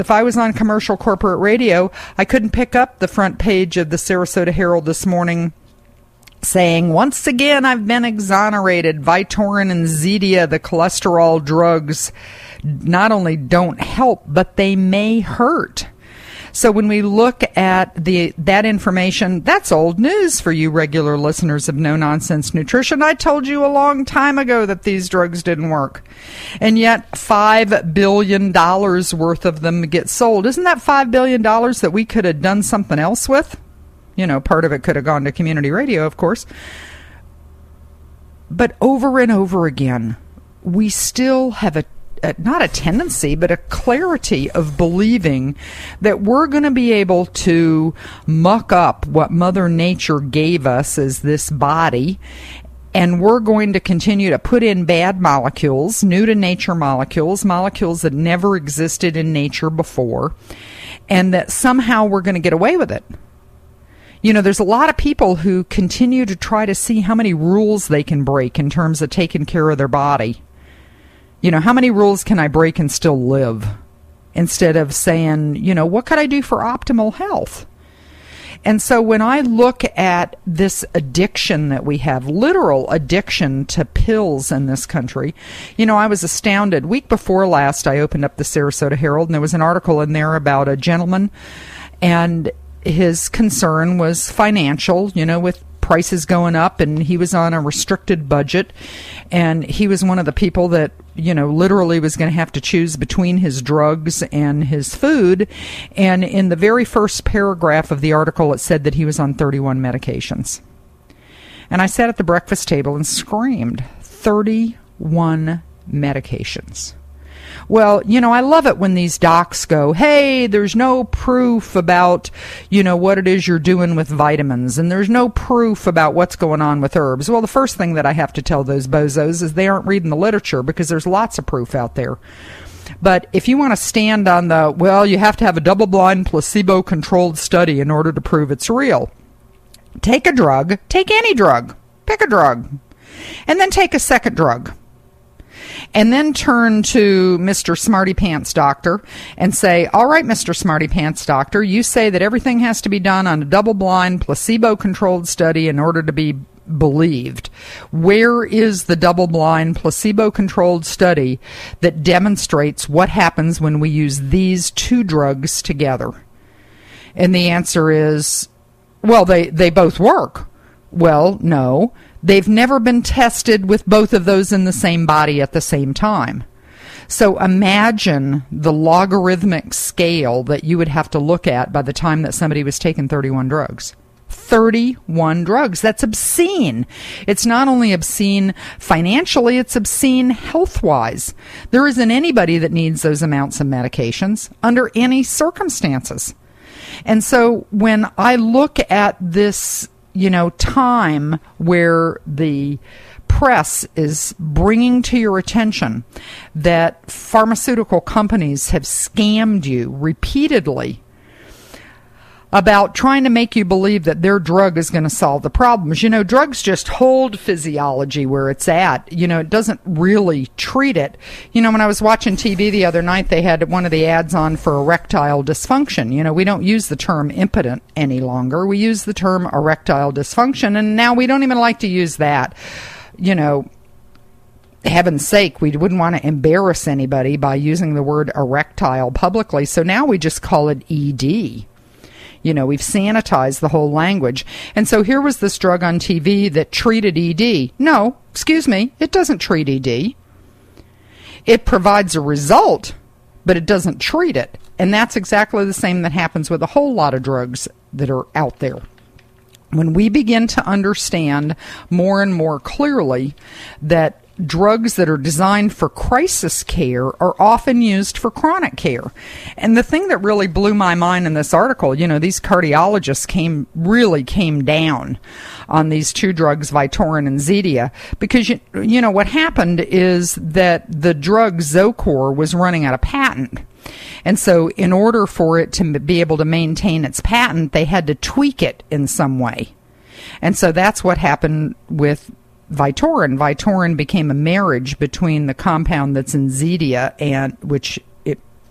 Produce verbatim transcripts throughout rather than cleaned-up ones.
If I was on commercial corporate radio, I couldn't pick up the front page of the Sarasota Herald this morning saying, once again, I've been exonerated. Vytorin and Zetia, the cholesterol drugs, not only don't help, but they may hurt. So when we look at the that information, that's old news for you regular listeners of No Nonsense Nutrition. I told you a long time ago that these drugs didn't work. And yet five billion dollars worth of them get sold. Isn't that five billion dollars that we could have done something else with? You know, part of it could have gone to community radio, of course. But over and over again, we still have a Uh, not a tendency, but a clarity of believing that we're going to be able to muck up what Mother Nature gave us as this body, and we're going to continue to put in bad molecules, new to nature molecules, molecules that never existed in nature before, and that somehow we're going to get away with it. You know, there's a lot of people who continue to try to see how many rules they can break in terms of taking care of their body. You know, how many rules can I break and still live? Instead of saying, you know, what could I do for optimal health? And so when I look at this addiction that we have, literal addiction to pills in this country, you know, I was astounded. Week before last, I opened up the Sarasota Herald, and there was an article in there about a gentleman, and his concern was financial, you know, with prices going up, and he was on a restricted budget, and he was one of the people that, you know, literally was going to have to choose between his drugs and his food. And in the very first paragraph of the article, it said that he was on thirty-one medications. And I sat at the breakfast table and screamed, thirty-one medications. Well, you know, I love it when these docs go, hey, there's no proof about, you know, what it is you're doing with vitamins, and there's no proof about what's going on with herbs. Well, the first thing that I have to tell those bozos is they aren't reading the literature, because there's lots of proof out there. But if you want to stand on the, well, you have to have a double-blind, placebo-controlled study in order to prove it's real. Take a drug, take any drug, pick a drug, and then take a second drug. And then turn to Mister Smarty Pants Doctor and say, all right, Mister Smarty Pants Doctor, you say that everything has to be done on a double-blind, placebo-controlled study in order to be believed. Where is the double-blind, placebo-controlled study that demonstrates what happens when we use these two drugs together? And the answer is, well, they, they both work. Well, no. They've never been tested with both of those in the same body at the same time. So imagine the logarithmic scale that you would have to look at by the time that somebody was taking thirty-one drugs. thirty-one drugs. That's obscene. It's not only obscene financially, it's obscene health-wise. There isn't anybody that needs those amounts of medications under any circumstances. And so when I look at this, you know, time where the press is bringing to your attention that pharmaceutical companies have scammed you repeatedly about trying to make you believe that their drug is going to solve the problems. You know, drugs just hold physiology where it's at. You know, it doesn't really treat it. You know, when I was watching T V the other night, they had one of the ads on for erectile dysfunction. You know, we don't use the term impotent any longer. We use the term erectile dysfunction, and now we don't even like to use that. You know, heaven's sake, we wouldn't want to embarrass anybody by using the word erectile publicly, so now we just call it E D. You know, we've sanitized the whole language. And so here was this drug on T V that treated E D. No, excuse me, it doesn't treat E D. It provides a result, but it doesn't treat it. And that's exactly the same that happens with a whole lot of drugs that are out there. When we begin to understand more and more clearly that drugs that are designed for crisis care are often used for chronic care. And the thing that really blew my mind in this article, you know, these cardiologists came really came down on these two drugs, Vytorin and Zetia, because, you, you know, what happened is that the drug Zocor was running out of patent. And so in order for it to be able to maintain its patent, they had to tweak it in some way. And so that's what happened with Vytorin. Vytorin became a marriage between the compound that's in Zetia, and which it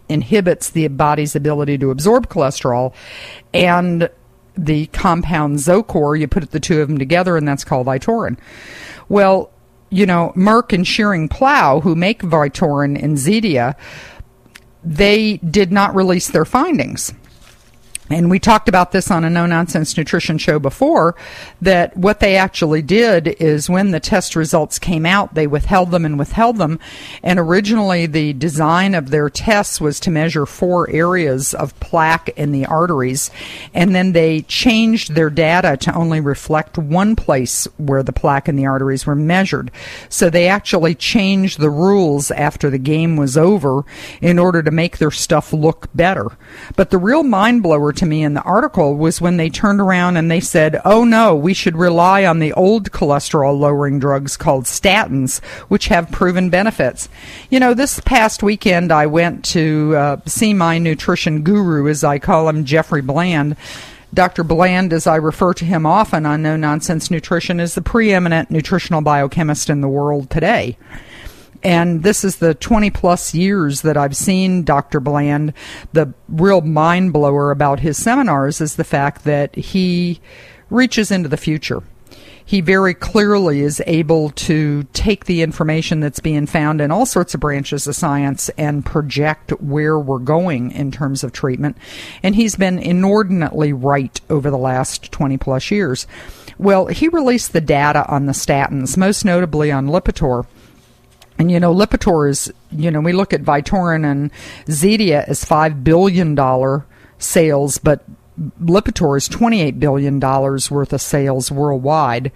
inhibits the body's ability to absorb cholesterol, and the compound Zocor, you put the two of them together, and that's called Vytorin. Well, you know, Merck and Schering-Plough, who make Vytorin and Zetia, they did not release their findings. And we talked about this on a No Nonsense Nutrition show before, that what they actually did is when the test results came out, they withheld them and withheld them. And originally the design of their tests was to measure four areas of plaque in the arteries. And then they changed their data to only reflect one place where the plaque in the arteries were measured. So they actually changed the rules after the game was over in order to make their stuff look better. But the real mind blower to me in the article was when they turned around and they said, oh no, we should rely on the old cholesterol lowering drugs called statins, which have proven benefits. You know, this past weekend I went to uh, see my nutrition guru, as I call him, Jeffrey Bland. Doctor Bland, as I refer to him often on No Nonsense Nutrition, is the preeminent nutritional biochemist in the world today. And this is the twenty plus years that I've seen Doctor Bland. The real mind blower about his seminars is the fact that he reaches into the future. He very clearly is able to take the information that's being found in all sorts of branches of science and project where we're going in terms of treatment. And he's been inordinately right over the last twenty plus years. Well, he released the data on the statins, most notably on Lipitor. And, you know, Lipitor is, you know, we look at Vytorin and Zetia as five billion dollars sales, but Lipitor is twenty-eight billion dollars worth of sales worldwide.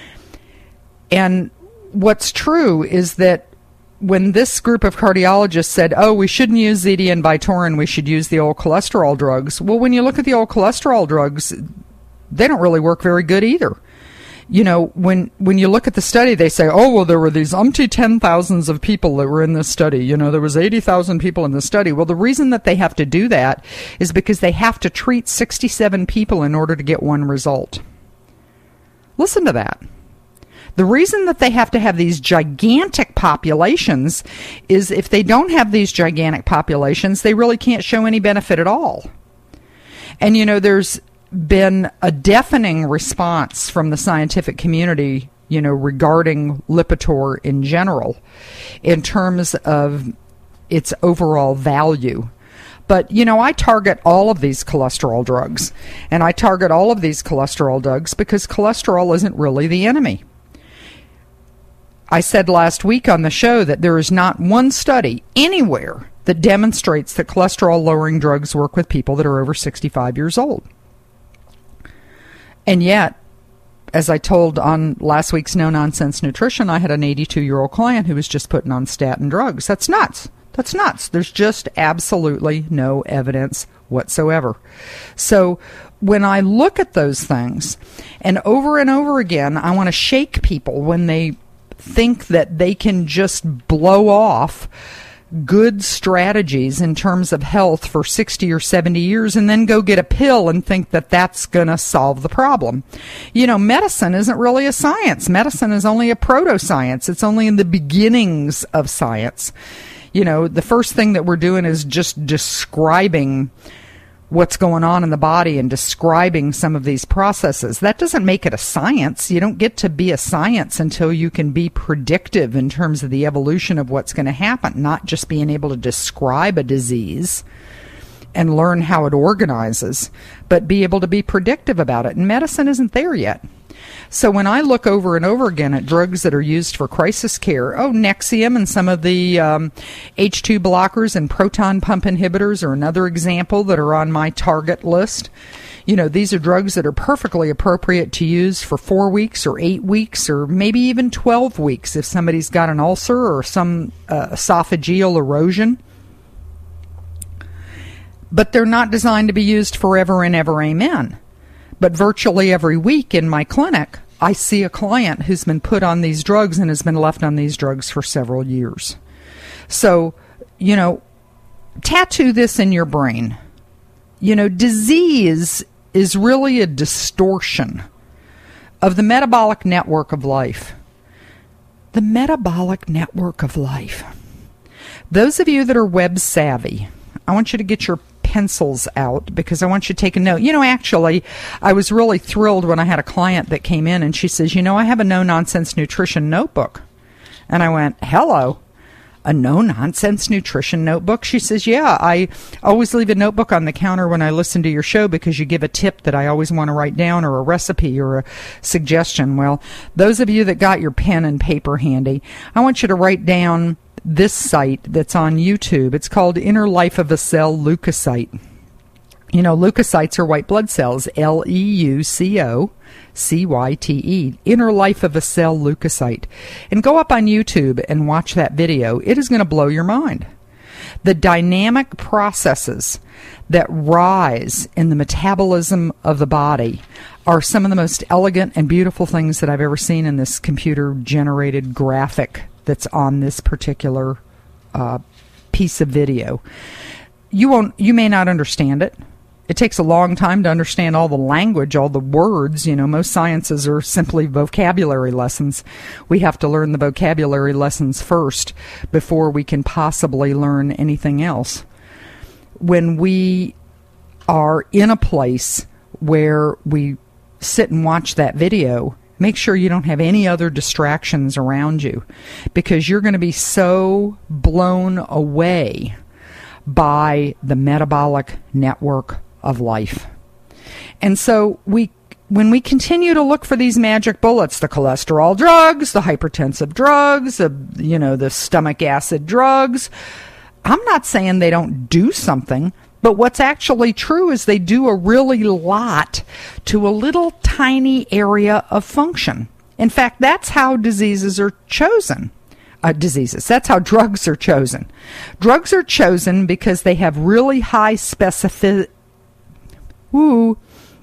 And what's true is that when this group of cardiologists said, oh, we shouldn't use Zetia and Vytorin, we should use the old cholesterol drugs. Well, when you look at the old cholesterol drugs, they don't really work very good either. You know, when when you look at the study, they say, oh, well, there were these umpty ten thousands of people that were in this study. You know, there was eighty thousand people in the study. Well, the reason that they have to do that is because they have to treat sixty-seven people in order to get one result. Listen to that. The reason that they have to have these gigantic populations is if they don't have these gigantic populations, they really can't show any benefit at all. And, you know, there's been a deafening response from the scientific community, you know, regarding Lipitor in general in terms of its overall value. But, you know, I target all of these cholesterol drugs, and I target all of these cholesterol drugs because cholesterol isn't really the enemy. I said last week on the show that there is not one study anywhere that demonstrates that cholesterol-lowering drugs work with people that are over sixty-five years old. And yet, as I told on last week's No Nonsense Nutrition, I had an eighty-two-year-old client who was just putting on statin drugs. That's nuts. That's nuts. There's just absolutely no evidence whatsoever. So when I look at those things, and over and over again, I want to shake people when they think that they can just blow off good strategies in terms of health for sixty or seventy years and then go get a pill and think that that's going to solve the problem. You know, medicine isn't really a science. Medicine is only a proto-science. It's only in the beginnings of science. You know, the first thing that we're doing is just describing what's going on in the body and describing some of these processes. That doesn't make it a science. You don't get to be a science until you can be predictive in terms of the evolution of what's going to happen, not just being able to describe a disease and learn how it organizes, but be able to be predictive about it. And medicine isn't there yet. So when I look over and over again at drugs that are used for crisis care, oh, Nexium and some of the um, H two blockers and proton pump inhibitors are another example that are on my target list. You know, these are drugs that are perfectly appropriate to use for four weeks or eight weeks or maybe even twelve weeks if somebody's got an ulcer or some uh, esophageal erosion. But they're not designed to be used forever and ever, amen. But virtually every week in my clinic, I see a client who's been put on these drugs and has been left on these drugs for several years. So, you know, tattoo this in your brain. You know, disease is really a distortion of the metabolic network of life. The metabolic network of life. Those of you that are web savvy, I want you to get your pencils out because I want you to take a note. You know, actually, I was really thrilled when I had a client that came in and she says, you know, I have a no-nonsense nutrition notebook. And I went, hello, a no-nonsense nutrition notebook? She says, yeah, I always leave a notebook on the counter when I listen to your show because you give a tip that I always want to write down or a recipe or a suggestion. Well, those of you that got your pen and paper handy, I want you to write down this site that's on YouTube. It's called Inner Life of a Cell Leukocyte. You know, leukocytes are white blood cells, L E U C O C Y T E, Inner Life of a Cell Leukocyte. And go up on YouTube and watch that video. It is going to blow your mind. The dynamic processes that rise in the metabolism of the body are some of the most elegant and beautiful things that I've ever seen in this computer-generated graphic that's on this particular uh, piece of video. You won't, you may not understand it. It takes a long time to understand all the language, all the words. You know, most sciences are simply vocabulary lessons. We have to learn the vocabulary lessons first before we can possibly learn anything else. When we are in a place where we sit and watch that video, make sure you don't have any other distractions around you because you're going to be so blown away by the metabolic network of life. And so we, when we continue to look for these magic bullets, the cholesterol drugs, the hypertensive drugs, the, you know, the stomach acid drugs, I'm not saying they don't do something, but what's actually true is they do a really lot to a little tiny area of function. In fact, that's how diseases are chosen. Uh, diseases. That's how drugs are chosen. Drugs are chosen because they have really high specificity. Woo.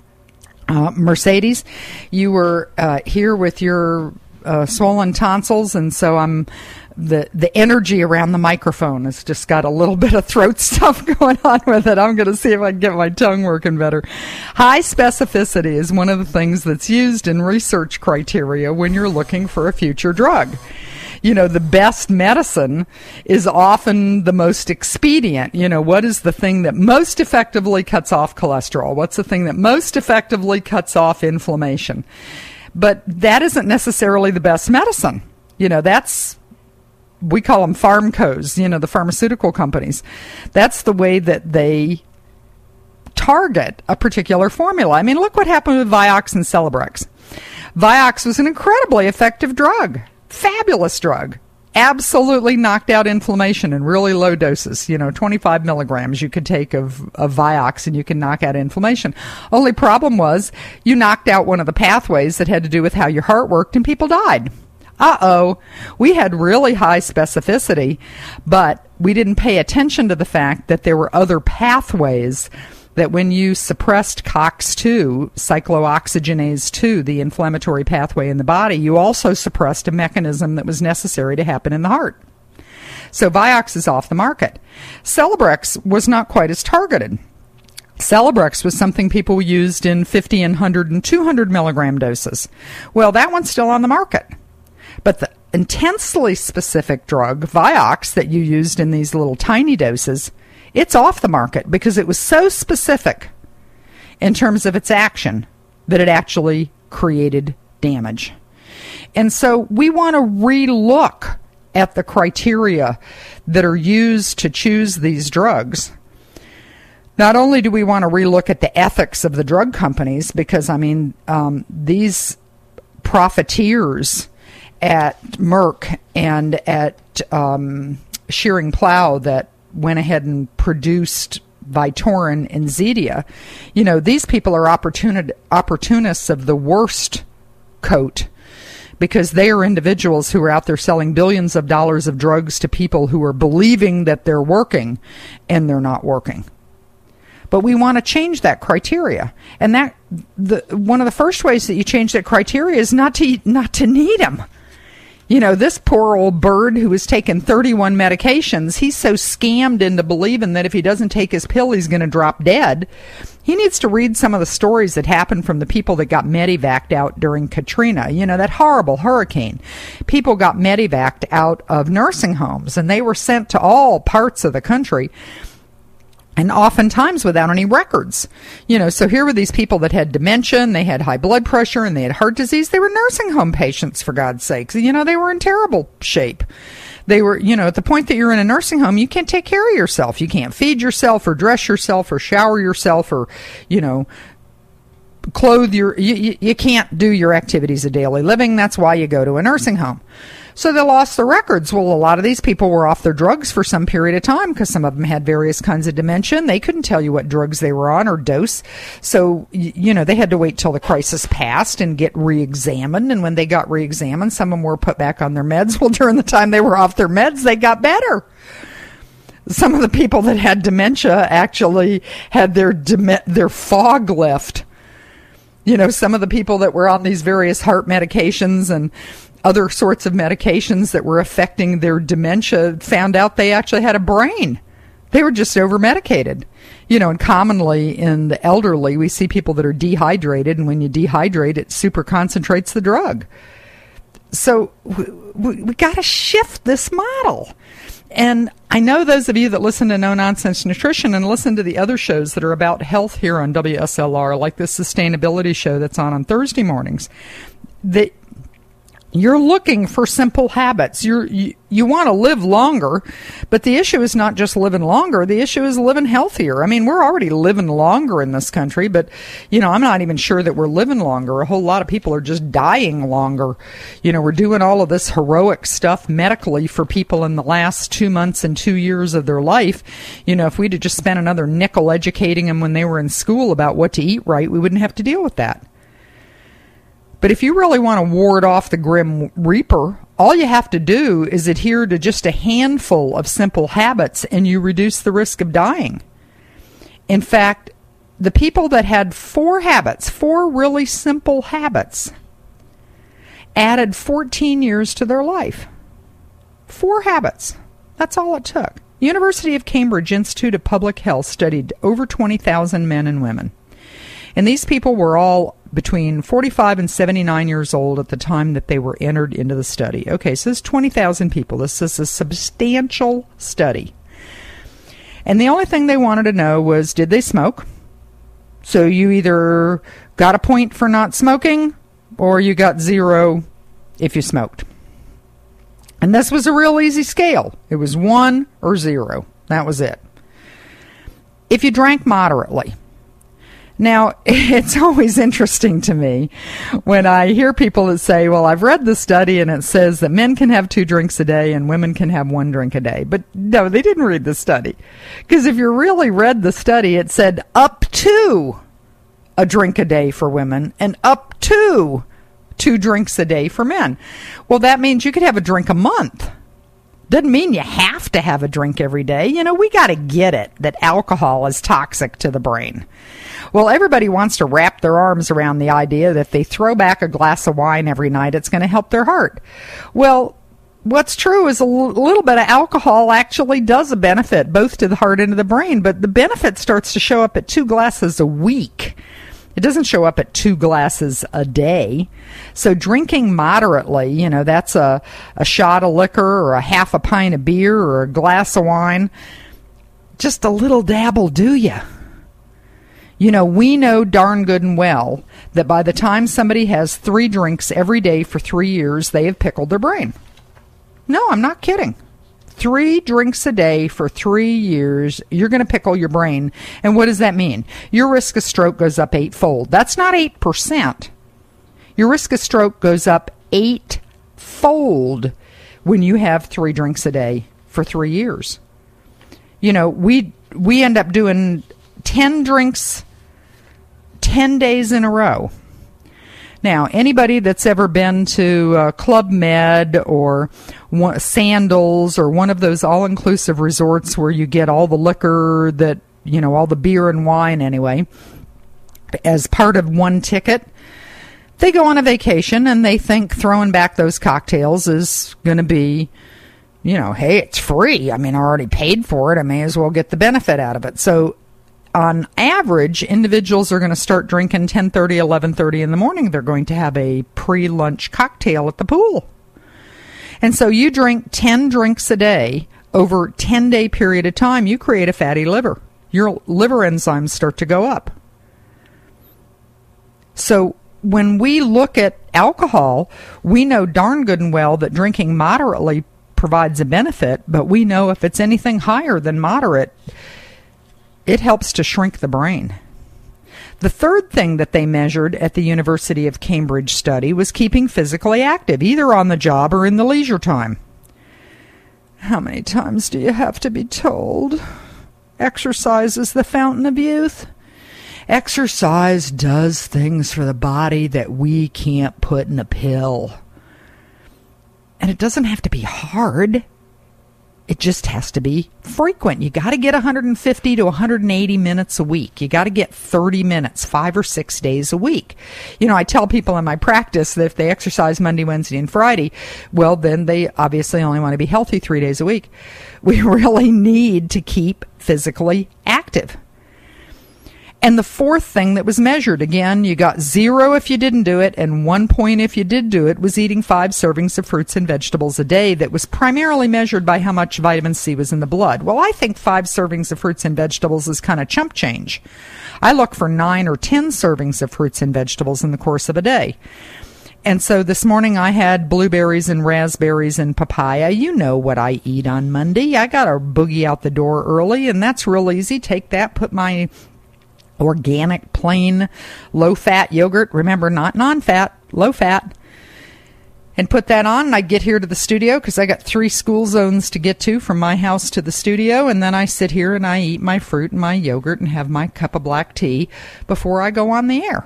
Uh, Mercedes, you were uh, here with your uh, swollen tonsils, and so I'm the the energy around the microphone has just got a little bit of throat stuff going on with it. I'm going to see if I can get my tongue working better. High specificity is one of the things that's used in research criteria when you're looking for a future drug. You know, the best medicine is often the most expedient. You know, what is the thing that most effectively cuts off cholesterol? What's the thing that most effectively cuts off inflammation? But that isn't necessarily the best medicine. You know, that's, we call them pharmacos, you know, the pharmaceutical companies. That's the way that they target a particular formula. I mean, look what happened with Vioxx and Celebrex. Vioxx was an incredibly effective drug. Fabulous drug. Absolutely knocked out inflammation in really low doses. You know, twenty-five milligrams you could take of, of Vioxx and you can knock out inflammation. Only problem was you knocked out one of the pathways that had to do with how your heart worked and people died. Uh-oh. We had really high specificity, but we didn't pay attention to the fact that there were other pathways that when you suppressed C O X two, cyclooxygenase two, the inflammatory pathway in the body, you also suppressed a mechanism that was necessary to happen in the heart. So Vioxx is off the market. Celebrex was not quite as targeted. Celebrex was something people used in fifty and one hundred and two hundred milligram doses. Well, that one's still on the market. But the intensely specific drug, Vioxx, that you used in these little tiny doses, it's off the market because it was so specific in terms of its action that it actually created damage. And so we want to relook at the criteria that are used to choose these drugs. Not only do we want to relook at the ethics of the drug companies, because, I mean, um, these profiteers at Merck and at um, Schering-Plough that went ahead and produced Vytorin and Zetia, you know, these people are opportuni- opportunists of the worst coat because they are individuals who are out there selling billions of dollars of drugs to people who are believing that they're working and they're not working. But we want to change that criteria. And that the one of the first ways that you change that criteria is not to not to need them. You know, this poor old bird who has taken thirty-one medications, he's so scammed into believing that if he doesn't take his pill, he's going to drop dead. He needs to read some of the stories that happened from the people that got medevaced out during Katrina. You know, that horrible hurricane. People got medevaced out of nursing homes, and they were sent to all parts of the country And oftentimes without any records. You know, so here were these people that had dementia, and they had high blood pressure, and they had heart disease. They were nursing home patients, for God's sakes. You know, they were in terrible shape. They were, you know, at the point that you're in a nursing home, you can't take care of yourself. You can't feed yourself or dress yourself or shower yourself or, you know, clothe your, you, you, you can't do your activities of daily living. That's why you go to a nursing home. So they lost the records. Well, a lot of these people were off their drugs for some period of time because some of them had various kinds of dementia, and they couldn't tell you what drugs they were on or dose. So, you know, they had to wait till the crisis passed and get re-examined. And when they got re-examined, some of them were put back on their meds. Well, during the time they were off their meds, they got better. Some of the people that had dementia actually had their dem- their fog lift. You know, some of the people that were on these various heart medications and other sorts of medications that were affecting their dementia found out they actually had a brain. They were just over-medicated. You know, and commonly in the elderly, we see people that are dehydrated, and when you dehydrate, it super concentrates the drug. So we, we, we got to shift this model. And I know those of you that listen to No Nonsense Nutrition and listen to the other shows that are about health here on W S L R, like this sustainability show that's on on Thursday mornings, that you're looking for simple habits. You're, you you want to live longer, but the issue is not just living longer. The issue is living healthier. I mean, we're already living longer in this country, but, you know, I'm not even sure that we're living longer. A whole lot of people are just dying longer. You know, we're doing all of this heroic stuff medically for people in the last two months and two years of their life. You know, if we'd have just spent another nickel educating them when they were in school about what to eat right, we wouldn't have to deal with that. But if you really want to ward off the Grim Reaper, all you have to do is adhere to just a handful of simple habits, and you reduce the risk of dying. In fact, the people that had four habits, four really simple habits, added fourteen years to their life. Four habits. That's all it took. University of Cambridge Institute of Public Health studied over twenty thousand men and women. And these people were all between forty-five and seventy-nine years old at the time that they were entered into the study. Okay, so this is twenty thousand people. This is a substantial study. And the only thing they wanted to know was, did they smoke? So you either got a point for not smoking, or you got zero if you smoked. And this was a real easy scale. It was one or zero. That was it. If you drank moderately. Now, it's always interesting to me when I hear people that say, well, I've read the study and it says that men can have two drinks a day and women can have one drink a day. But no, they didn't read the study. Because if you really read the study, it said up to a drink a day for women and up to two drinks a day for men. Well, that means you could have a drink a month. Doesn't mean you have to have a drink every day. You know, we got to get it that alcohol is toxic to the brain. Well, everybody wants to wrap their arms around the idea that if they throw back a glass of wine every night, it's going to help their heart. Well, what's true is a l- little bit of alcohol actually does a benefit both to the heart and to the brain, but the benefit starts to show up at two glasses a week. It doesn't show up at two glasses a day. So drinking moderately, you know, that's a, a shot of liquor or a half a pint of beer or a glass of wine. Just a little dab will do you. You know, we know darn good and well that by the time somebody has three drinks every day for three years, they have pickled their brain. No, I'm not kidding. Three drinks a day for three years, you're going to pickle your brain. And what does that mean? Your risk of stroke goes up eightfold. That's not eight percent. Your risk of stroke goes up eightfold when you have three drinks a day for three years. You know, we we end up doing ten drinks ten days in a row. Now, anybody that's ever been to uh, Club Med or one, Sandals or one of those all-inclusive resorts where you get all the liquor that, you know, all the beer and wine anyway, as part of one ticket, they go on a vacation and they think throwing back those cocktails is going to be, you know, hey, it's free. I mean, I already paid for it. I may as well get the benefit out of it. So on average, individuals are going to start drinking ten thirty, eleven thirty in the morning. They're going to have a pre-lunch cocktail at the pool. And so you drink ten drinks a day over a ten-day period of time, you create a fatty liver. your liver enzymes start to go up. So when we look at alcohol, we know darn good and well that drinking moderately provides a benefit, but we know if it's anything higher than moderate, it helps to shrink the brain. The third thing that they measured at the University of Cambridge study was keeping physically active, either on the job or in the leisure time. How many times do you have to be told? Exercise is the fountain of youth. Exercise does things for the body that we can't put in a pill. And it doesn't have to be hard. It just has to be frequent. You got to get one hundred fifty to one hundred eighty minutes a week. You got to get thirty minutes, five or six days a week. You know, I tell people in my practice that if they exercise Monday, Wednesday, and Friday, well, then they obviously only want to be healthy three days a week. We really need to keep physically active. And the fourth thing that was measured, again, you got zero if you didn't do it, and one point if you did do it, was eating five servings of fruits and vegetables a day. That was primarily measured by how much vitamin C was in the blood. Well, I think five servings of fruits and vegetables is kind of chump change. I look for nine or ten servings of fruits and vegetables in the course of a day. And so this morning I had blueberries and raspberries and papaya. You know what I eat on Monday. I got to boogie out the door early, and that's real easy. Take that, put my organic, plain, low-fat yogurt. Remember, not non-fat, low-fat. And put that on, and I get here to the studio because I got three school zones to get to from my house to the studio, and then I sit here and I eat my fruit and my yogurt and have my cup of black tea before I go on the air.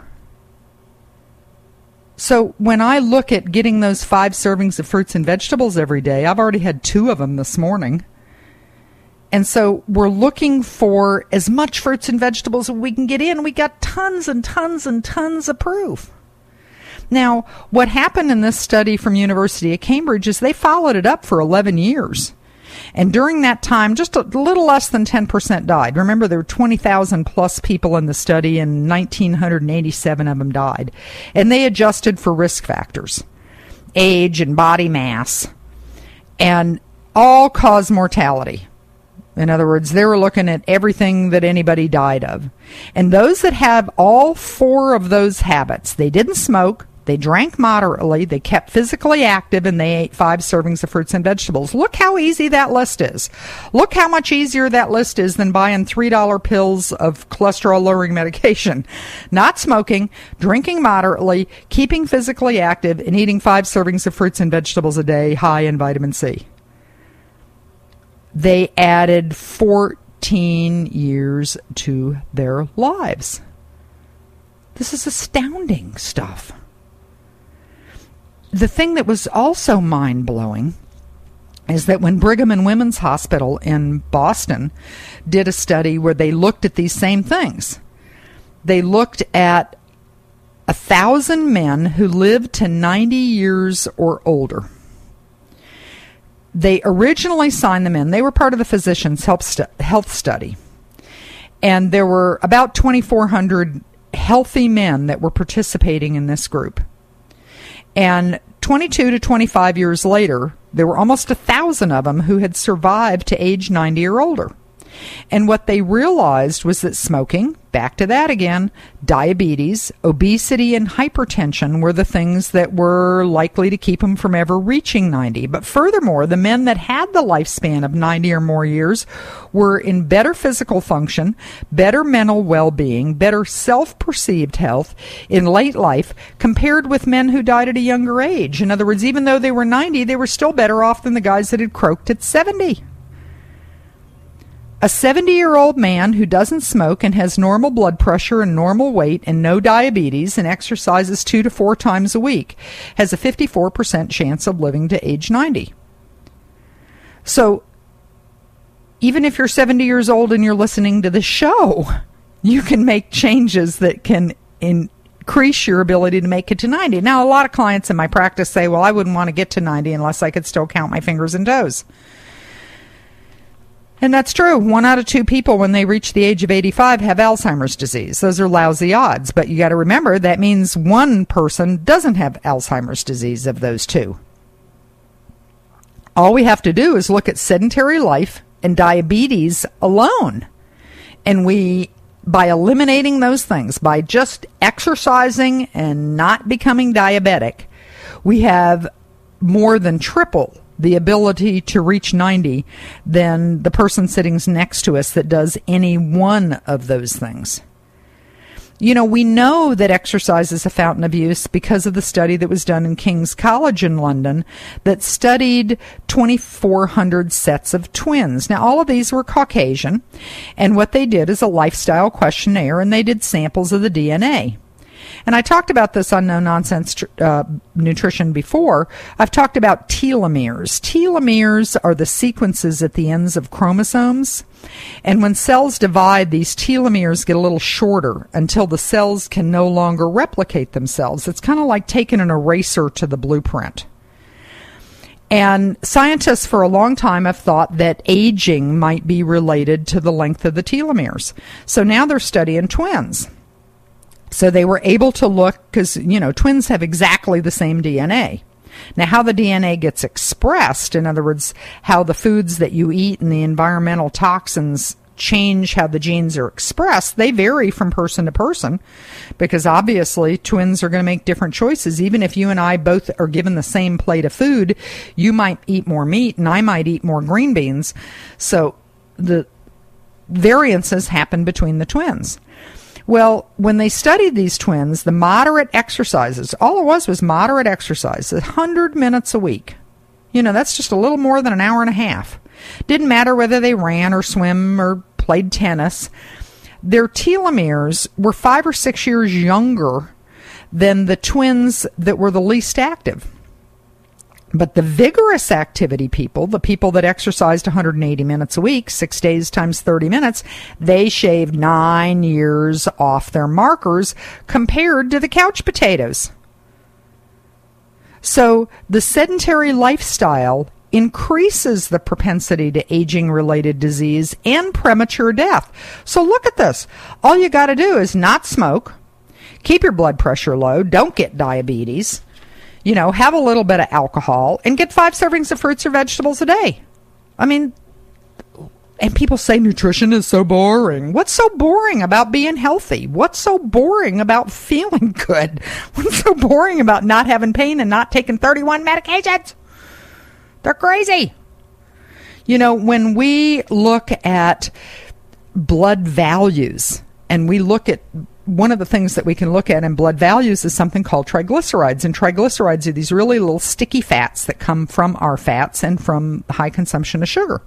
So when I look at getting those five servings of fruits and vegetables every day, I've already had two of them this morning. And so we're looking for as much fruits and vegetables as we can get in. We got tons and tons and tons of proof. Now, what happened in this study from University of Cambridge is they followed it up for eleven years. And during that time, just a little less than ten percent died. Remember, there were twenty thousand plus people in the study, and one thousand nine hundred eighty-seven of them died. And they adjusted for risk factors, age and body mass, and all-cause mortality. In other words, they were looking at everything that anybody died of. And those that have all four of those habits, they didn't smoke, they drank moderately, they kept physically active, and they ate five servings of fruits and vegetables. Look how easy that list is. Look how much easier that list is than buying three dollar pills of cholesterol-lowering medication. Not smoking, drinking moderately, keeping physically active, and eating five servings of fruits and vegetables a day, high in vitamin C. They added fourteen years to their lives. This is astounding stuff. The thing that was also mind-blowing is that when Brigham and Women's Hospital in Boston did a study where they looked at these same things, they looked at a thousand men who lived to ninety years or older. They originally signed them in. They were part of the physicians' health, stu- health study. And there were about twenty-four hundred healthy men that were participating in this group. And twenty-two to twenty-five years later, there were almost a thousand of them who had survived to age ninety or older. And what they realized was that smoking, back to that again, diabetes, obesity, and hypertension were the things that were likely to keep them from ever reaching ninety. But furthermore, the men that had the lifespan of ninety or more years were in better physical function, better mental well-being, better self-perceived health in late life compared with men who died at a younger age. In other words, even though they were ninety, they were still better off than the guys that had croaked at seventy. A seventy-year-old man who doesn't smoke and has normal blood pressure and normal weight and no diabetes and exercises two to four times a week has a fifty-four percent chance of living to age ninety. So even if you're seventy years old and you're listening to the show, you can make changes that can increase your ability to make it to ninety. Now, a lot of clients in my practice say, well, I wouldn't want to get to ninety unless I could still count my fingers and toes. And that's true. One out of two people when they reach the age of eighty-five have Alzheimer's disease. Those are lousy odds. But you got to remember that means one person doesn't have Alzheimer's disease of those two. All we have to do is look at sedentary life and diabetes alone. And we, by eliminating those things, by just exercising and not becoming diabetic, we have more than triple the ability to reach ninety than the person sitting next to us that does any one of those things. You know, we know that exercise is a fountain of youth because of the study that was done in King's College in London that studied twenty-four hundred sets of twins. Now, all of these were Caucasian, and what they did is a lifestyle questionnaire, and they did samples of the D N A. And I talked about this on No Nonsense uh, Nutrition before. I've talked about telomeres. Telomeres are the sequences at the ends of chromosomes. And when cells divide, these telomeres get a little shorter until the cells can no longer replicate themselves. It's kind of like taking an eraser to the blueprint. And scientists for a long time have thought that aging might be related to the length of the telomeres. So now they're studying twins. So they were able to look, because, you know, twins have exactly the same D N A. Now, how the D N A gets expressed, in other words, how the foods that you eat and the environmental toxins change how the genes are expressed, they vary from person to person, because obviously twins are going to make different choices. Even if you and I both are given the same plate of food, you might eat more meat and I might eat more green beans. So the variances happen between the twins. Well, when they studied these twins, the moderate exercises, all it was was moderate exercise, one hundred minutes a week. You know, that's just a little more than an hour and a half. Didn't matter whether they ran or swim or played tennis. Their telomeres were five or six years younger than the twins that were the least active. But the vigorous activity people, the people that exercised one hundred eighty minutes a week, six days times thirty minutes, they shaved nine years off their markers compared to the couch potatoes. So the sedentary lifestyle increases the propensity to aging-related disease and premature death. So look at this. All you got to do is not smoke, keep your blood pressure low, don't get diabetes, you know, have a little bit of alcohol, and get five servings of fruits or vegetables a day. I mean, and people say nutrition is so boring. What's so boring about being healthy? What's so boring about feeling good? What's so boring about not having pain and not taking thirty-one medications? They're crazy. You know, when we look at blood values, and we look at one of the things that we can look at in blood values is something called triglycerides. And triglycerides are these really little sticky fats that come from our fats and from high consumption of sugar.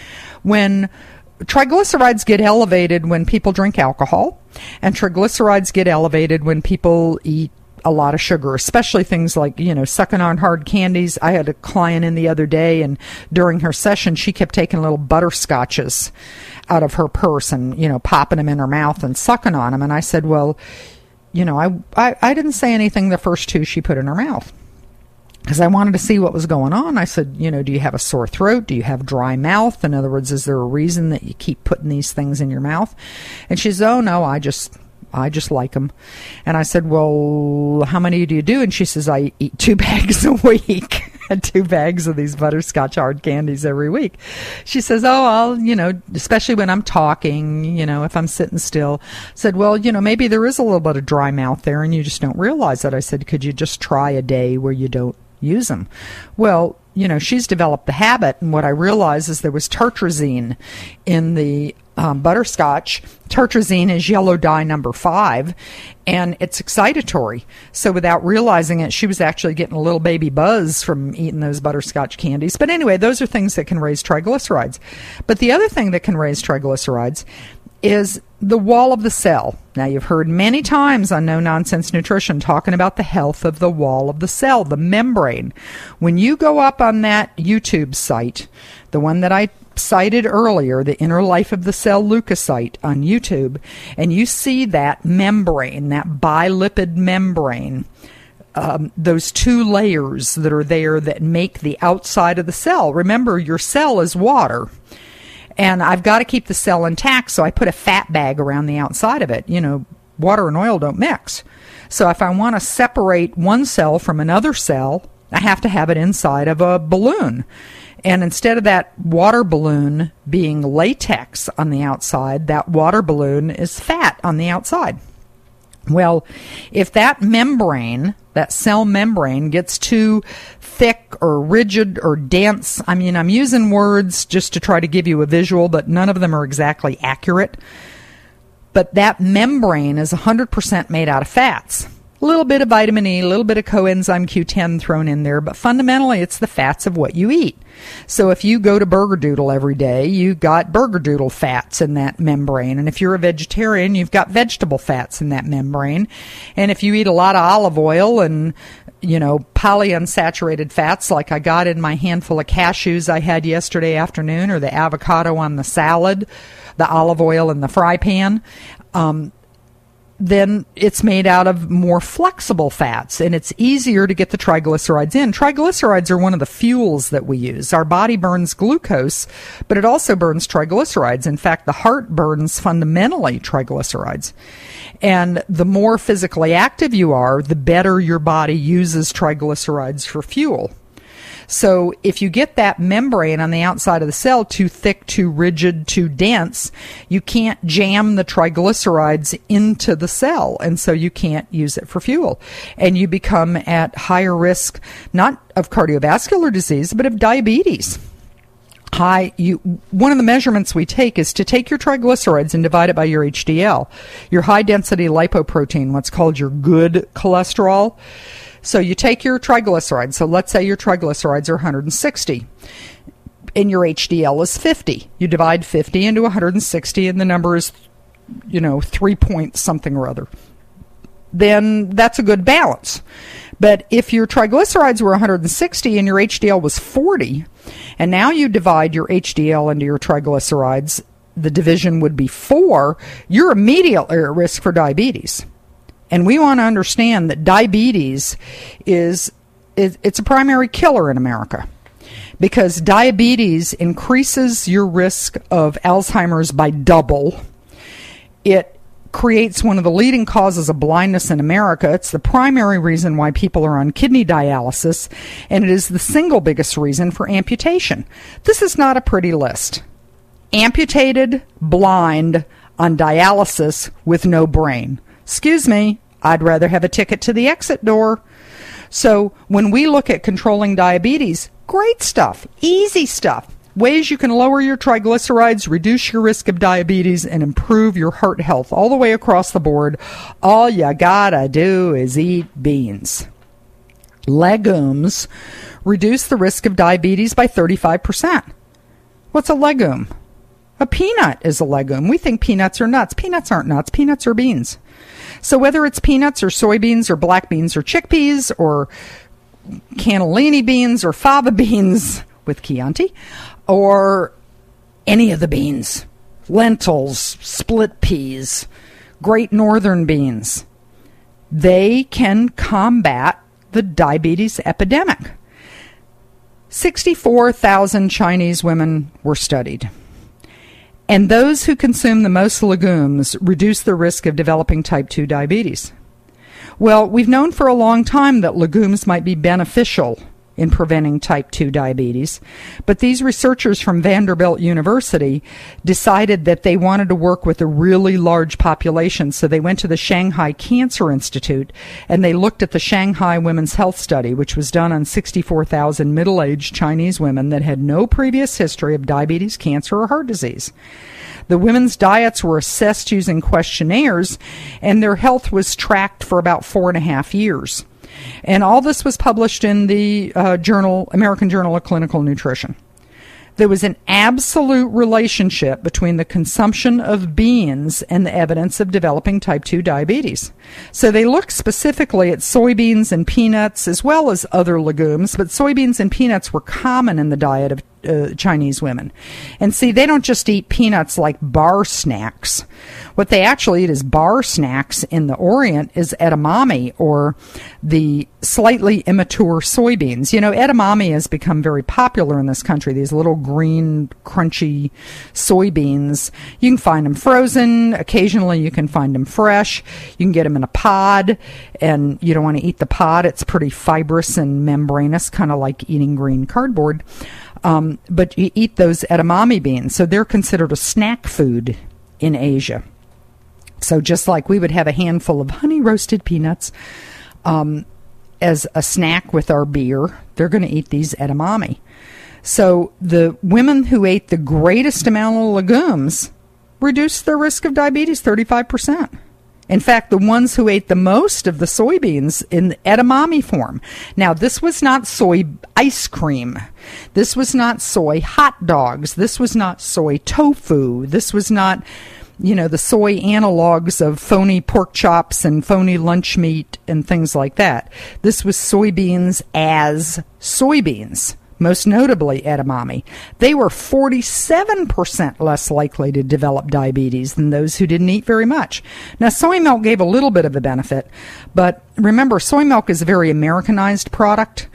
When triglycerides get elevated when people drink alcohol, and triglycerides get elevated when people eat a lot of sugar, especially things like, you know, sucking on hard candies. I had a client in the other day, and during her session, she kept taking little butterscotches out of her purse and, you know, popping them in her mouth and sucking on them. And I said, well, you know, I, I, I didn't say anything the first two she put in her mouth, because I wanted to see what was going on. I said, you know, do you have a sore throat? Do you have dry mouth? In other words, is there a reason that you keep putting these things in your mouth? And she said, oh, no, I just... I just like them. And I said, well, how many do you do? And she says, I eat two bags a week. Two bags of these butterscotch hard candies every week. She says, oh, I'll, you know, especially when I'm talking, you know, if I'm sitting still. I said, well, you know, maybe there is a little bit of dry mouth there and you just don't realize it. I said, could you just try a day where you don't use them? Well, you know, she's developed the habit, and what I realized is there was tartrazine in the um, butterscotch. Tartrazine is yellow dye number five, and it's excitatory. So without realizing it, she was actually getting a little baby buzz from eating those butterscotch candies. But anyway, those are things that can raise triglycerides. But the other thing that can raise triglycerides is the wall of the cell. Now, you've heard many times on No Nonsense Nutrition talking about the health of the wall of the cell, the membrane. When you go up on that YouTube site, the one that I cited earlier, the Inner Life of the Cell leukocyte on YouTube, and you see that membrane, that bilipid membrane, um, those two layers that are there that make the outside of the cell. Remember, your cell is water. And I've got to keep the cell intact, so I put a fat bag around the outside of it. You know, water and oil don't mix. So if I want to separate one cell from another cell, I have to have it inside of a balloon. And instead of that water balloon being latex on the outside, that water balloon is fat on the outside. Well, if that membrane, that cell membrane, gets too thick or rigid or dense, I mean, I'm using words just to try to give you a visual, but none of them are exactly accurate. But that membrane is one hundred percent made out of fats. A little bit of vitamin E, a little bit of coenzyme Q ten thrown in there, but fundamentally it's the fats of what you eat. So if you go to Burgerdoodle every day, you've got Burgerdoodle fats in that membrane. And if you're a vegetarian, you've got vegetable fats in that membrane. And if you eat a lot of olive oil and, you know, polyunsaturated fats like I got in my handful of cashews I had yesterday afternoon, or the avocado on the salad, the olive oil in the fry pan, um, then it's made out of more flexible fats, and it's easier to get the triglycerides in. Triglycerides are one of the fuels that we use. Our body burns glucose, but it also burns triglycerides. In fact, the heart burns fundamentally triglycerides. And the more physically active you are, the better your body uses triglycerides for fuel. So if you get that membrane on the outside of the cell too thick, too rigid, too dense, you can't jam the triglycerides into the cell, and so you can't use it for fuel. And you become at higher risk, not of cardiovascular disease, but of diabetes. High, you, one of the measurements we take is to take your triglycerides and divide it by your H D L, your high-density lipoprotein, what's called your good cholesterol. So you take your triglycerides. So let's say your triglycerides are one hundred sixty and your H D L is fifty. You divide fifty into one hundred sixty and the number is, you know, three point something or other. Then that's a good balance. But if your triglycerides were one hundred sixty and your H D L was forty, and now you divide your H D L into your triglycerides, the division would be four, you're immediately at risk for diabetes. And we want to understand that diabetes is, is it's a primary killer in America, because diabetes increases your risk of Alzheimer's by double. It creates one of the leading causes of blindness in America. It's the primary reason why people are on kidney dialysis, and it is the single biggest reason for amputation. This is not a pretty list. Amputated, blind, on dialysis with no brain. Excuse me, I'd rather have a ticket to the exit door. So when we look at controlling diabetes, great stuff, easy stuff. Ways you can lower your triglycerides, reduce your risk of diabetes, and improve your heart health all the way across the board. All you gotta do is eat beans. Legumes reduce the risk of diabetes by thirty-five percent. What's a legume? A peanut is a legume. We think peanuts are nuts. Peanuts aren't nuts. Peanuts are beans. So whether it's peanuts or soybeans or black beans or chickpeas or cannellini beans or fava beans with Chianti, or any of the beans, lentils, split peas, great northern beans, they can combat the diabetes epidemic. sixty-four thousand Chinese women were studied. And those who consume the most legumes reduce the risk of developing type two diabetes. Well, we've known for a long time that legumes might be beneficial in preventing type two diabetes, but these researchers from Vanderbilt University decided that they wanted to work with a really large population, so they went to the Shanghai Cancer Institute and they looked at the Shanghai Women's Health Study, which was done on sixty-four thousand middle-aged Chinese women that had no previous history of diabetes, cancer, or heart disease. The women's diets were assessed using questionnaires, and their health was tracked for about four and a half years. And all this was published in the uh, journal, American Journal of Clinical Nutrition. There was an absolute relationship between the consumption of beans and the evidence of developing type two diabetes. So they looked specifically at soybeans and peanuts as well as other legumes, but soybeans and peanuts were common in the diet of uh, Chinese women. And see, they don't just eat peanuts like bar snacks. What they actually eat is bar snacks in the Orient is edamame, or the slightly immature soybeans. You know, edamame has become very popular in this country, these little green, crunchy soybeans. You can find them frozen. Occasionally you can find them fresh. You can get them in a pod, and you don't want to eat the pod. It's pretty fibrous and membranous, kind of like eating green cardboard. Um, but you eat those edamame beans, so they're considered a snack food in Asia. So just like we would have a handful of honey roasted peanuts um, as a snack with our beer, they're going to eat these edamame. So the women who ate the greatest amount of legumes reduced their risk of diabetes thirty-five percent. In fact, the ones who ate the most of the soybeans in the edamame form. Now, this was not soy ice cream. This was not soy hot dogs. This was not soy tofu. This was not, you know, the soy analogs of phony pork chops and phony lunch meat and things like that. This was soybeans as soybeans. Most notably edamame. They were forty-seven percent less likely to develop diabetes than those who didn't eat very much. Now, soy milk gave a little bit of a benefit, but remember, soy milk is a very Americanized product,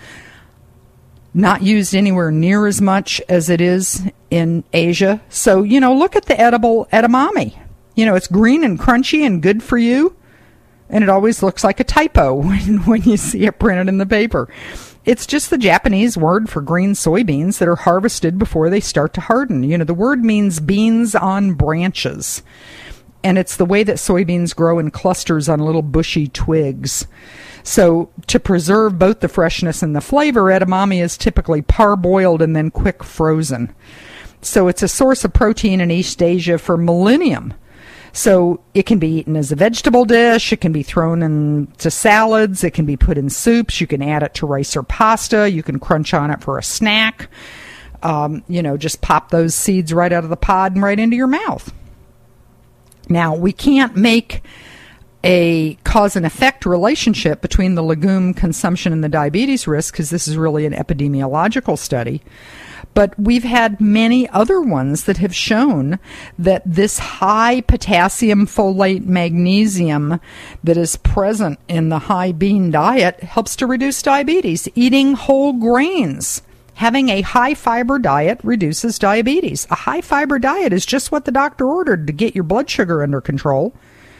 not used anywhere near as much as it is in Asia. So, you know, look at the edible edamame. You know, it's green and crunchy and good for you, and it always looks like a typo when, when you see it printed in the paper. It's just the Japanese word for green soybeans that are harvested before they start to harden. You know, the word means beans on branches. And it's the way that soybeans grow in clusters on little bushy twigs. So to preserve both the freshness and the flavor, edamame is typically parboiled and then quick frozen. So it's a source of protein in East Asia for millennium. So it can be eaten as a vegetable dish, it can be thrown into salads, it can be put in soups, you can add it to rice or pasta, you can crunch on it for a snack. Um, you know, just pop those seeds right out of the pod and right into your mouth. Now, we can't make a cause and effect relationship between the legume consumption and the diabetes risk because this is really an epidemiological study. But we've had many other ones that have shown that this high potassium, folate, magnesium that is present in the high bean diet helps to reduce diabetes. Eating whole grains, having a high fiber diet reduces diabetes. A high fiber diet is just what the doctor ordered to get your blood sugar under control.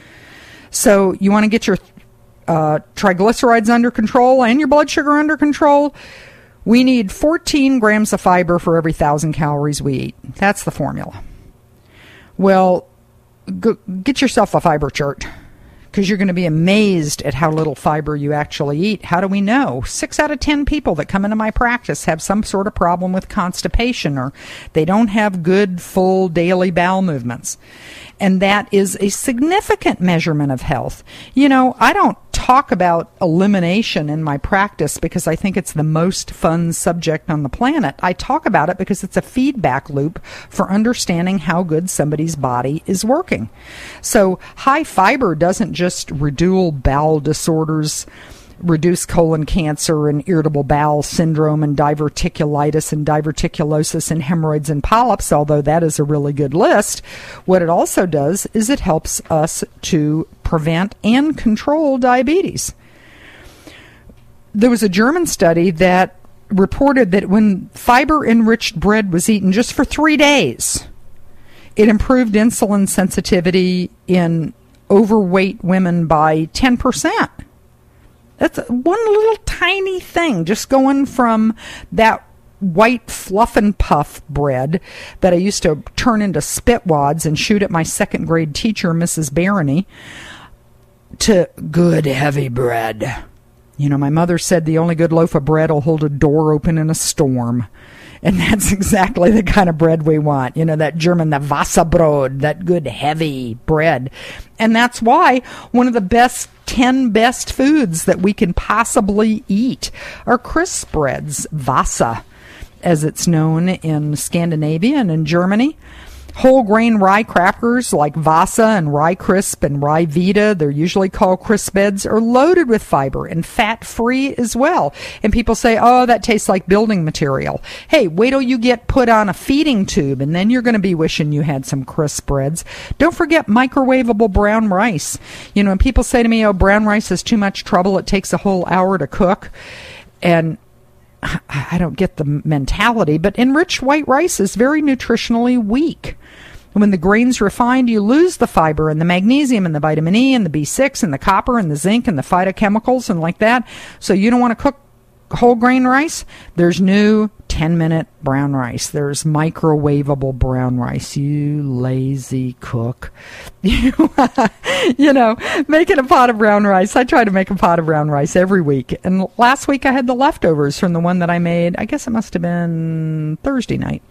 So you want to get your uh, triglycerides under control and your blood sugar under control. We need fourteen grams of fiber for every one thousand calories we eat. That's the formula. Well, go, get yourself a fiber chart because you're going to be amazed at how little fiber you actually eat. How do we know? Six out of ten people that come into my practice have some sort of problem with constipation or they don't have good, full daily bowel movements. And that is a significant measurement of health. You know, I don't talk about elimination in my practice because I think it's the most fun subject on the planet. I talk about it because it's a feedback loop for understanding how good somebody's body is working. So high fiber doesn't just reduce bowel disorders, reduce colon cancer and irritable bowel syndrome and diverticulitis and diverticulosis and hemorrhoids and polyps, although that is a really good list. What it also does is it helps us to prevent and control diabetes. There was a German study that reported that when fiber-enriched bread was eaten just for three days, it improved insulin sensitivity in overweight women by ten percent. That's one little tiny thing, just going from that white fluff and puff bread that I used to turn into spitwads and shoot at my second grade teacher, Missus Barony, to good heavy bread. You know, my mother said the only good loaf of bread will hold a door open in a storm. And that's exactly the kind of bread we want. You know, that German, the Wasserbrot, that good heavy bread. And that's why one of the best ten best foods that we can possibly eat are crisp breads, Wassa, as it's known in Scandinavia and in Germany. Whole grain rye crackers like Wassa and Rye Crisp and Rye Vita, they're usually called crisp breads, are loaded with fiber and fat-free as well. And people say, oh, that tastes like building material. Hey, wait till you get put on a feeding tube and then you're going to be wishing you had some crisp breads. Don't forget microwavable brown rice. You know, when people say to me, oh, brown rice is too much trouble, it takes a whole hour to cook. And I don't get the mentality, but enriched white rice is very nutritionally weak. When the grain's refined, you lose the fiber and the magnesium and the vitamin E and the B six and the copper and the zinc and the phytochemicals and like that. So you don't want to cook whole grain rice, there's new ten minute brown rice. There's microwavable brown rice. You lazy cook. You, you know, making a pot of brown rice. I try to make a pot of brown rice every week. And last week I had the leftovers from the one that I made, I guess it must have been Thursday night.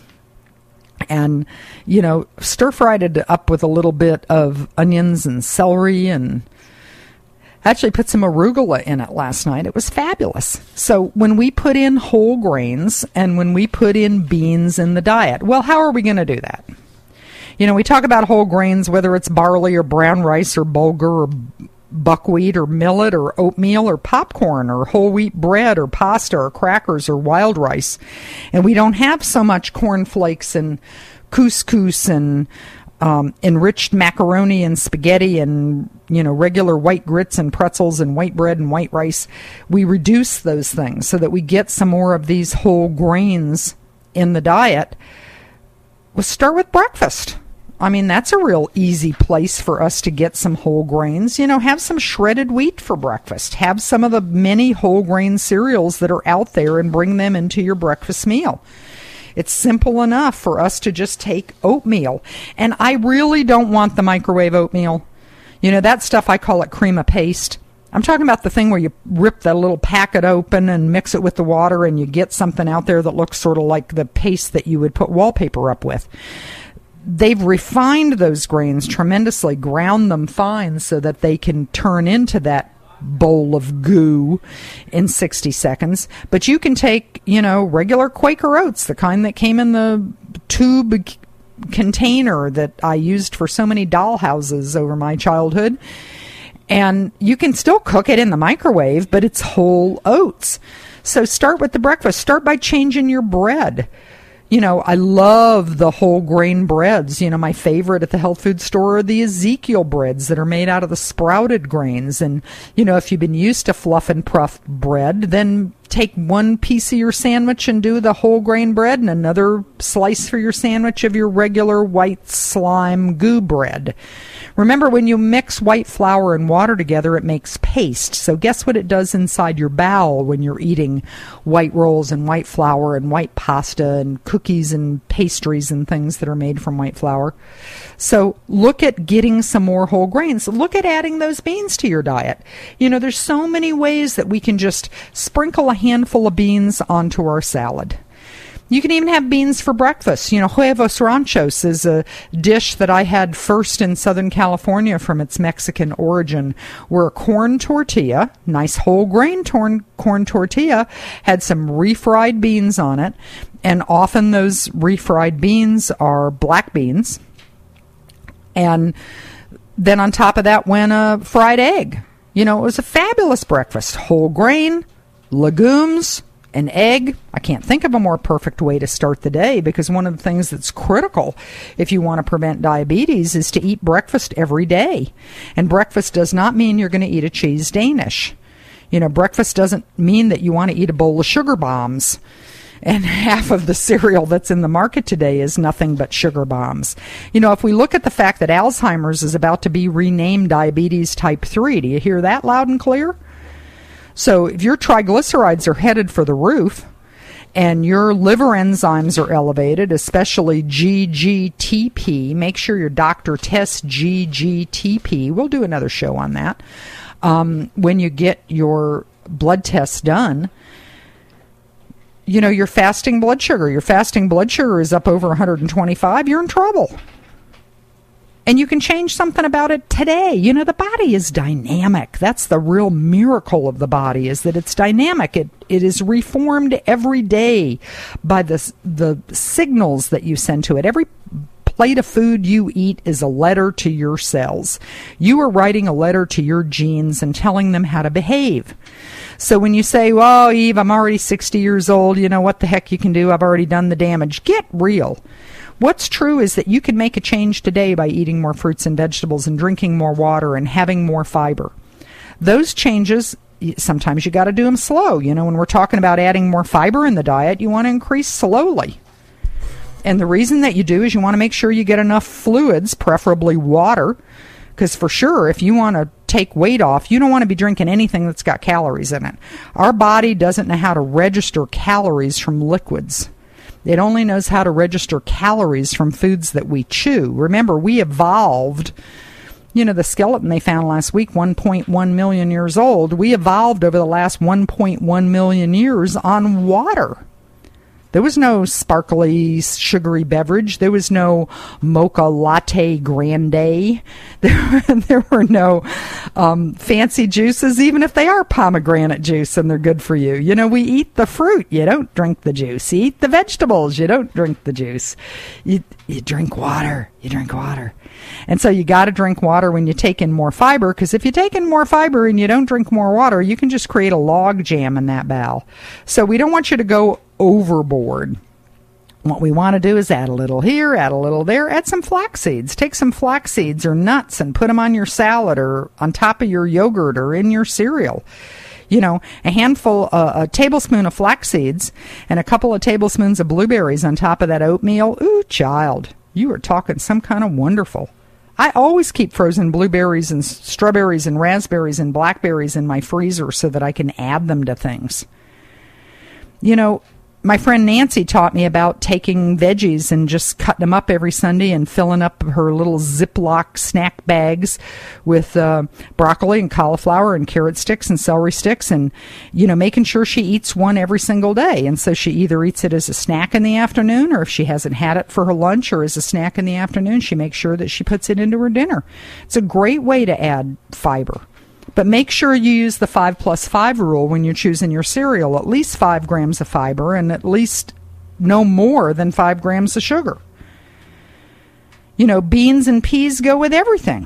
And, you know, stir-fried it up with a little bit of onions and celery, and actually put some arugula in it last night. It was fabulous. So when we put in whole grains and when we put in beans in the diet, well, how are we going to do that? You know, we talk about whole grains, whether it's barley or brown rice or bulgur or buckwheat or millet or oatmeal or popcorn or whole wheat bread or pasta or crackers or wild rice. And we don't have so much cornflakes and couscous and um, enriched macaroni and spaghetti and, you know, regular white grits and pretzels and white bread and white rice. We reduce those things so that we get some more of these whole grains in the diet. We'll start with breakfast. I mean, that's a real easy place for us to get some whole grains. You know, have some shredded wheat for breakfast. Have some of the many whole grain cereals that are out there and bring them into your breakfast meal. It's simple enough for us to just take oatmeal. And I really don't want the microwave oatmeal. You know, that stuff, I call it crema paste. I'm talking about the thing where you rip that little packet open and mix it with the water and you get something out there that looks sort of like the paste that you would put wallpaper up with. They've refined those grains tremendously, ground them fine so that they can turn into that bowl of goo in sixty seconds. But you can take, you know, regular Quaker oats, the kind that came in the tube container that I used for so many dollhouses over my childhood, and you can still cook it in the microwave, but it's whole oats. So start with the breakfast. Start by changing your bread. You know, I love the whole grain breads. You know, my favorite at the health food store are the Ezekiel breads that are made out of the sprouted grains. And, you know, if you've been used to fluff and puff bread, then take one piece of your sandwich and do the whole grain bread and another slice for your sandwich of your regular white slime goo bread. Remember, when you mix white flour and water together, it makes paste. So guess what it does inside your bowel when you're eating white rolls and white flour and white pasta and cookies and pastries and things that are made from white flour. So look at getting some more whole grains. Look at adding those beans to your diet. You know, there's so many ways that we can just sprinkle a handful of beans onto our salad. You can even have beans for breakfast. You know, huevos ranchos is a dish that I had first in Southern California from its Mexican origin, where a corn tortilla, nice whole grain torn, corn tortilla, had some refried beans on it. And often those refried beans are black beans. And then on top of that went a fried egg. You know, it was a fabulous breakfast. Whole grain, legumes, an egg. I can't think of a more perfect way to start the day, because one of the things that's critical if you want to prevent diabetes is to eat breakfast every day. And breakfast does not mean you're going to eat a cheese Danish. You know, breakfast doesn't mean that you want to eat a bowl of sugar bombs. And half of the cereal that's in the market today is nothing but sugar bombs. You know, if we look at the fact that Alzheimer's is about to be renamed diabetes type three, do you hear that loud and clear? So if your triglycerides are headed for the roof and your liver enzymes are elevated, especially G G T P, make sure your doctor tests G G T P. We'll do another show on that. Um, when you get your blood tests done, you know, your fasting blood sugar, your fasting blood sugar is up over one hundred twenty-five, you're in trouble. And you can change something about it today. You know, the body is dynamic. That's the real miracle of the body, is that it's dynamic. It it is reformed every day by the, the signals that you send to it. Every plate of food you eat is a letter to your cells. You are writing a letter to your genes and telling them how to behave. So when you say, well, Eve, I'm already sixty years old, you know, what the heck you can do? I've already done the damage. Get real. What's true is that you can make a change today by eating more fruits and vegetables and drinking more water and having more fiber. Those changes, sometimes you got to do them slow. You know, when we're talking about adding more fiber in the diet, you want to increase slowly. And the reason that you do is you want to make sure you get enough fluids, preferably water, because for sure, if you want to take weight off, you don't want to be drinking anything that's got calories in it. Our body doesn't know how to register calories from liquids. It only knows how to register calories from foods that we chew. Remember, we evolved, you know, the skeleton they found last week, one point one million years old. We evolved over the last one point one million years on water. There was no sparkly, sugary beverage. There was no mocha latte grande. There, there were no um, fancy juices, even if they are pomegranate juice and they're good for you. You know, we eat the fruit. You don't drink the juice. You eat the vegetables. You don't drink the juice. You, you drink water. You drink water. And so you got to drink water when you take in more fiber, because if you take in more fiber and you don't drink more water, you can just create a log jam in that bowel. So we don't want you to go overboard. What we want to do is add a little here, add a little there, add some flax seeds. Take some flax seeds or nuts and put them on your salad or on top of your yogurt or in your cereal. You know, a handful, uh, a tablespoon of flax seeds and a couple of tablespoons of blueberries on top of that oatmeal. Ooh, child, you are talking some kind of wonderful. I always keep frozen blueberries and strawberries and raspberries and blackberries in my freezer so that I can add them to things. You know, my friend Nancy taught me about taking veggies and just cutting them up every Sunday and filling up her little Ziploc snack bags with uh, broccoli and cauliflower and carrot sticks and celery sticks, and, you know, making sure she eats one every single day. And so she either eats it as a snack in the afternoon, or if she hasn't had it for her lunch or as a snack in the afternoon, she makes sure that she puts it into her dinner. It's a great way to add fiber. But make sure you use the five plus five rule when you're choosing your cereal. At least five grams of fiber and at least no more than five grams of sugar. You know, beans and peas go with everything.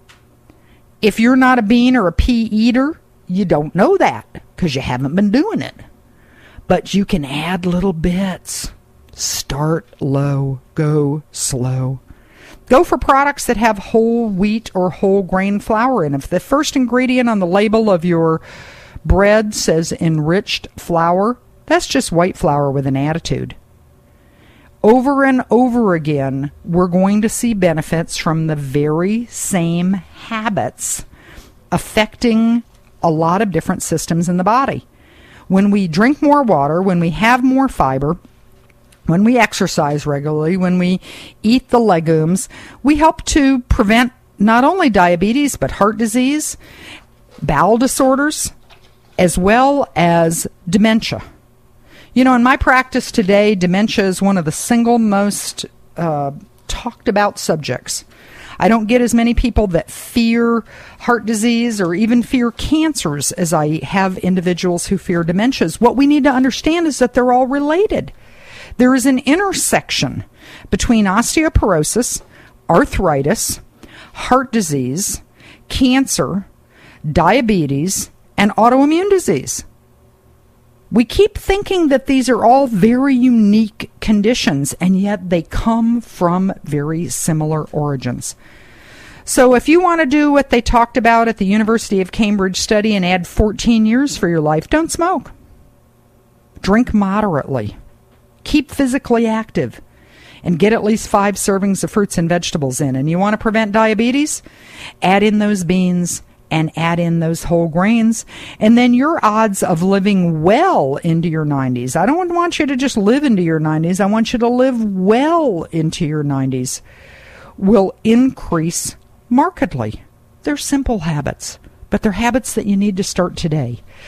If you're not a bean or a pea eater, you don't know that because you haven't been doing it. But you can add little bits. Start low, go slow. Go for products that have whole wheat or whole grain flour in. If the first ingredient on the label of your bread says enriched flour, that's just white flour with an attitude. Over and over again, we're going to see benefits from the very same habits affecting a lot of different systems in the body. When we drink more water, when we have more fiber, when we exercise regularly, when we eat the legumes, we help to prevent not only diabetes, but heart disease, bowel disorders, as well as dementia. You know, in my practice today, dementia is one of the single most uh, talked about subjects. I don't get as many people that fear heart disease or even fear cancers as I have individuals who fear dementias. What we need to understand is that they're all related. There is an intersection between osteoporosis, arthritis, heart disease, cancer, diabetes, and autoimmune disease. We keep thinking that these are all very unique conditions, and yet they come from very similar origins. So if you want to do what they talked about at the University of Cambridge study and add fourteen years for your life, don't smoke. Drink moderately. Keep physically active and get at least five servings of fruits and vegetables in. And you want to prevent diabetes? Add in those beans and add in those whole grains. And then your odds of living well into your nineties. I don't want you to just live into your nineties. I want you to live well into your nineties. Will increase markedly. They're simple habits, but they're habits that you need to start today.